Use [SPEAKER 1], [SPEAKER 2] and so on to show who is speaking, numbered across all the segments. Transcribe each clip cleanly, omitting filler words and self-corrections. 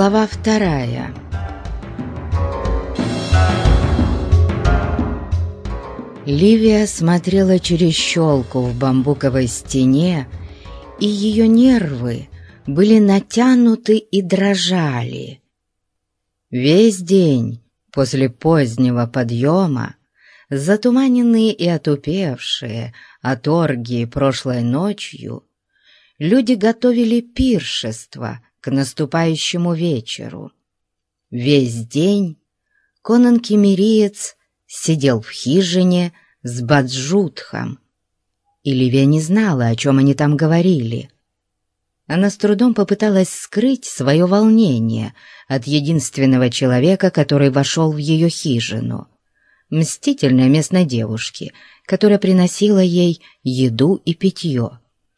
[SPEAKER 1] Глава 2. Ливия смотрела через щелку в бамбуковой стене, и ее нервы были натянуты и дрожали. Весь день после позднего подъема, затуманенные и отупевшие от оргии прошлой ночью, люди готовили пиршество к наступающему вечеру. Весь день Конан Киммериец сидел в хижине с Баджутхом, и Ливия не знала, о чем они там говорили. Она с трудом попыталась скрыть свое волнение от единственного человека, который вошел в ее хижину, мстительной местной девушки, которая приносила ей еду и питье.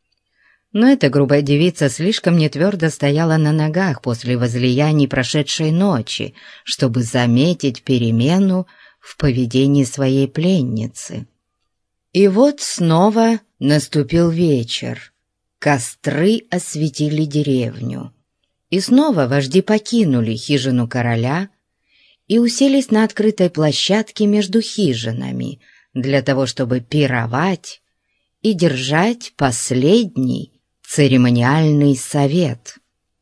[SPEAKER 1] Но эта грубая девица слишком нетвердо стояла на ногах после возлияний прошедшей ночи, чтобы заметить перемену в поведении своей пленницы. И вот снова наступил вечер. Костры осветили деревню. И снова вожди покинули хижину короля и уселись на открытой площадке между хижинами для того, чтобы пировать и держать последний церемониальный совет.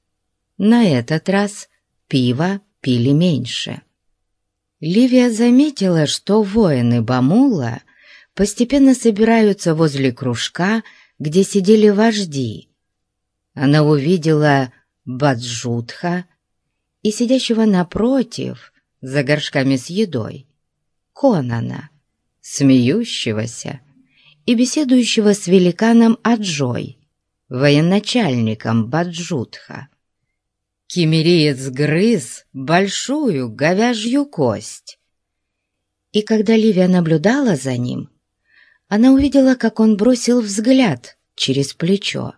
[SPEAKER 1] На этот раз пиво пили меньше. Ливия заметила, что воины Бамула постепенно собираются возле кружка, где сидели вожди. Она увидела Баджутха и сидящего напротив, за горшками с едой, Конана, смеющегося и беседующего с великаном Аджой, военачальником Баджутха. Киммериец грыз большую говяжью кость, и когда Ливия наблюдала за ним, она увидела, как он бросил взгляд через плечо,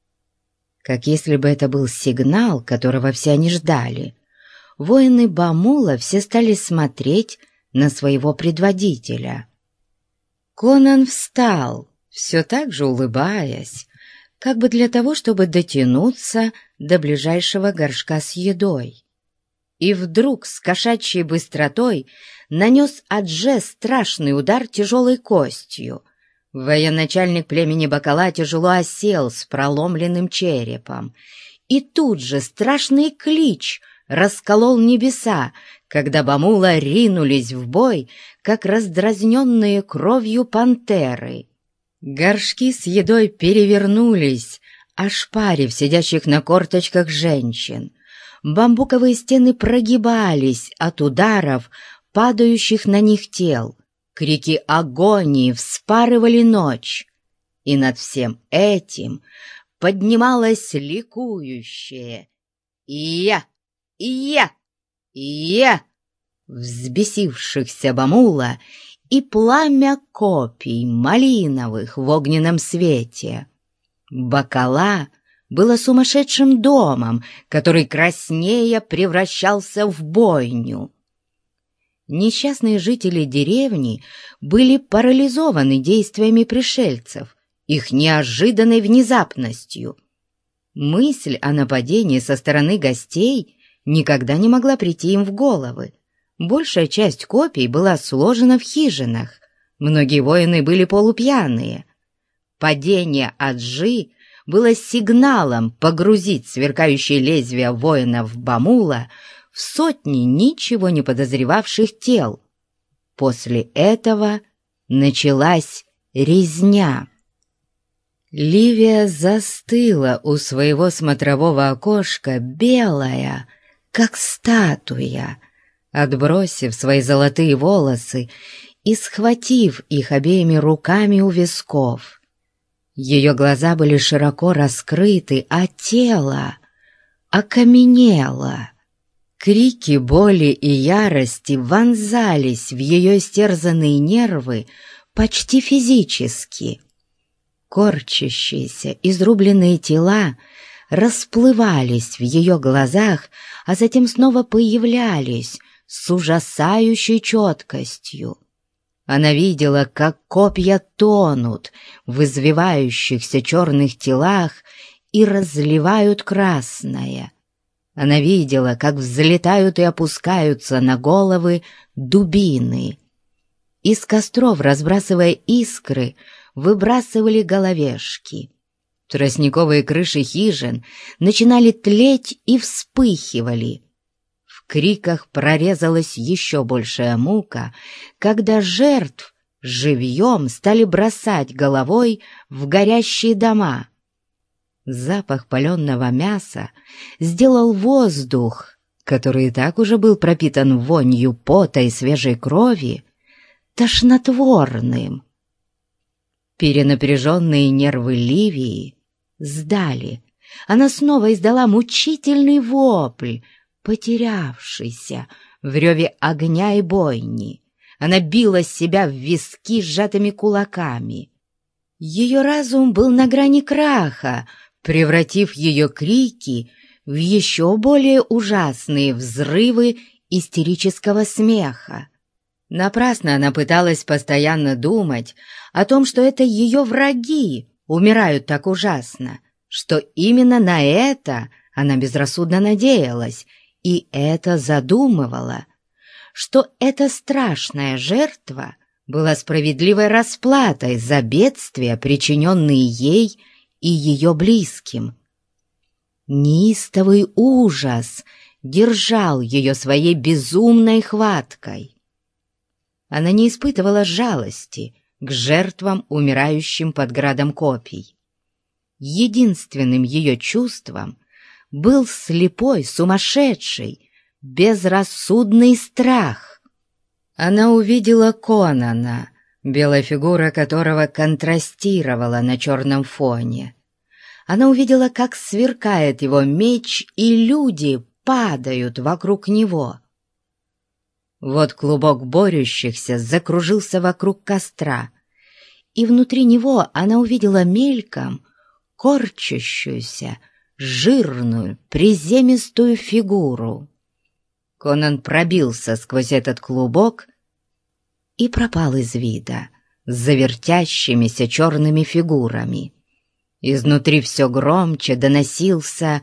[SPEAKER 1] как если бы это был сигнал, которого все они ждали. Воины Бамула все стали смотреть на своего предводителя. Конан встал, все так же улыбаясь, как бы для того, чтобы дотянуться до ближайшего горшка с едой. И вдруг с кошачьей быстротой нанес Адже страшный удар тяжелой костью. Военачальник племени Бакала тяжело осел с проломленным черепом. И тут же страшный клич расколол небеса, когда Бамула ринулись в бой, как раздразненные кровью пантеры. Горшки с едой перевернулись, ошпарив сидящих на корточках женщин. Бамбуковые стены прогибались от ударов, падающих на них тел. Крики агонии вспарывали ночь. И над всем этим поднималось ликующее «Ия! Ия! Ия!» взбесившихся Бамула и пламя копий малиновых в огненном свете. Бакала было сумасшедшим домом, который краснея превращался в бойню. Несчастные жители деревни были парализованы действиями пришельцев, их неожиданной внезапностью. Мысль о нападении со стороны гостей никогда не могла прийти им в головы. Большая часть копий была сложена в хижинах, многие воины были полупьяные. Падение Аджи было сигналом погрузить сверкающие лезвия воинов Бамула в сотни ничего не подозревавших тел. После этого началась резня. Ливия застыла у своего смотрового окошка, белая, как статуя, отбросив свои золотые волосы и схватив их обеими руками у висков. Ее глаза были широко раскрыты, а тело окаменело. Крики боли и ярости вонзались в ее истерзанные нервы почти физически. Корчащиеся, изрубленные тела расплывались в ее глазах, а затем снова появлялись с ужасающей четкостью. Она видела, как копья тонут в извивающихся черных телах и разливают красное. Она видела, как взлетают и опускаются на головы дубины. Из костров, разбрасывая искры, выбрасывали головешки. Тростниковые крыши хижин начинали тлеть и вспыхивали. В криках прорезалась еще большая мука, когда жертв живьем стали бросать головой в горящие дома. Запах паленого мяса сделал воздух, который и так уже был пропитан вонью пота и свежей крови, тошнотворным. Перенапряженные нервы Ливии сдали. Она снова издала мучительный вопль, потерявшийся в реве огня и бойни. Она била себя в виски сжатыми кулаками. Ее разум был на грани краха, превратив ее крики в еще более ужасные взрывы истерического смеха. Напрасно она пыталась постоянно думать о том, что это ее враги умирают так ужасно, что именно на это она безрассудно надеялась и это задумывала, что эта страшная жертва была справедливой расплатой за бедствия, причиненные ей и ее близким. Неистовый ужас держал ее своей безумной хваткой. Она не испытывала жалости к жертвам, умирающим под градом копий. Единственным ее чувством был слепой, сумасшедший, безрассудный страх. Она увидела Конана, белая фигура которого контрастировала на черном фоне. Она увидела, как сверкает его меч, и люди падают вокруг него. Вот клубок борющихся закружился вокруг костра, и внутри него она увидела мельком корчащуюся, жирную, приземистую фигуру. Конан пробился сквозь этот клубок и пропал из вида с завертящимися черными фигурами. Изнутри все громче доносился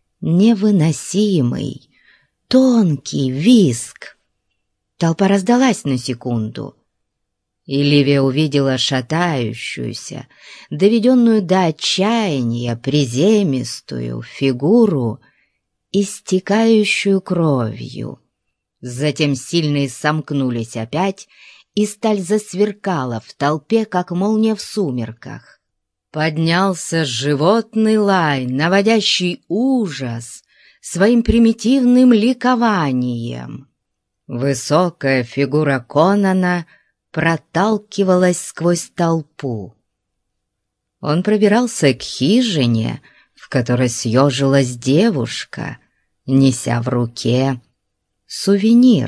[SPEAKER 1] невыносимый, тонкий визг. Толпа раздалась на секунду, и Ливия увидела шатающуюся, доведенную до отчаяния приземистую фигуру, истекающую кровью. Затем сильные сомкнулись опять, и сталь засверкала в толпе, как молния в сумерках. Поднялся животный лай, наводящий ужас своим примитивным ликованием. Высокая фигура Конана проталкивалась сквозь толпу. Он пробирался к хижине, в которой съежилась девушка, неся в руке сувенир.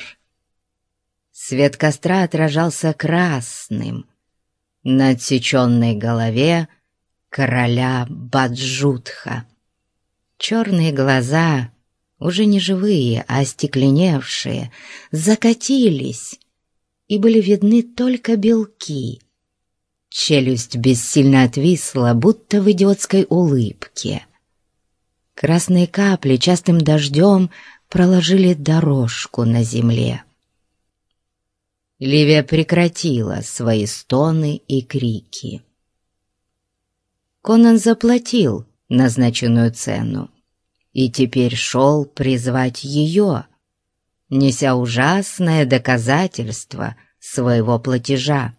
[SPEAKER 1] Свет костра отражался красным на отсеченной голове короля Баджутха. Черные глаза, уже не живые, а остекленевшие, закатились, и были видны только белки. Челюсть бессильно отвисла, будто в идиотской улыбке. Красные капли частым дождем проложили дорожку на земле. Ливия прекратила свои стоны и крики. Конан заплатил назначенную цену и теперь шел призвать ее, неся ужасное доказательство своего платежа.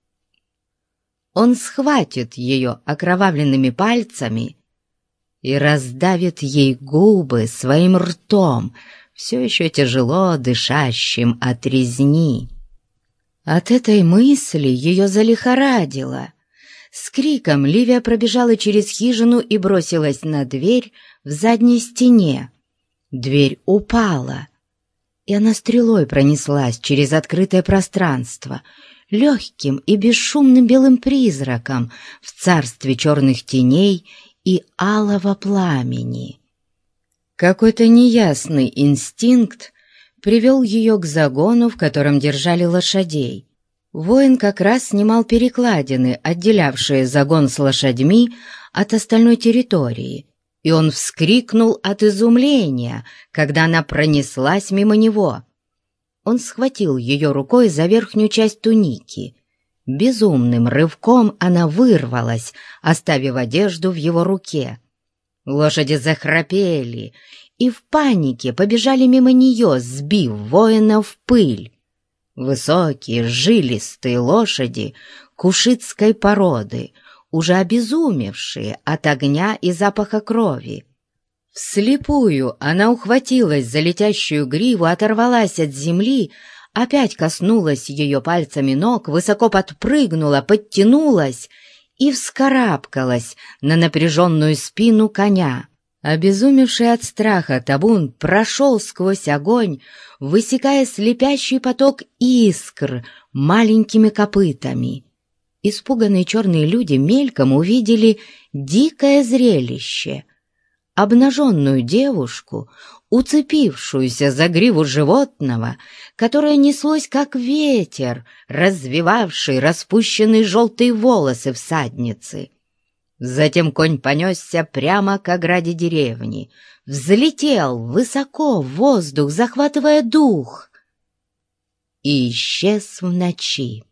[SPEAKER 1] Он схватит ее окровавленными пальцами и раздавит ей губы своим ртом, все еще тяжело дышащим от резни. От этой мысли ее залихорадило. С криком Ливия пробежала через хижину и бросилась на дверь в задней стене. Дверь упала, и она стрелой пронеслась через открытое пространство, легким и бесшумным белым призраком в царстве черных теней и алого пламени. Какой-то неясный инстинкт привел ее к загону, в котором держали лошадей. Воин как раз снимал перекладины, отделявшие загон с лошадьми от остальной территории, и он вскрикнул от изумления, когда она пронеслась мимо него. Он схватил ее рукой за верхнюю часть туники. Безумным рывком она вырвалась, оставив одежду в его руке. Лошади захрапели и в панике побежали мимо нее, сбив воина в пыль. Высокие, жилистые лошади кушитской породы, уже обезумевшие от огня и запаха крови. Вслепую она ухватилась за летящую гриву, оторвалась от земли, опять коснулась ее пальцами ног, высоко подпрыгнула, подтянулась и вскарабкалась на напряженную спину коня. Обезумевший от страха табун прошел сквозь огонь, высекая слепящий поток искр маленькими копытами. Испуганные черные люди мельком увидели дикое зрелище. Обнаженную девушку, уцепившуюся за гриву животного, которое неслось как ветер, развивавший распущенные желтые волосы всадницы. Затем конь понесся прямо к ограде деревни, взлетел высоко в воздух, захватывая дух, и исчез в ночи.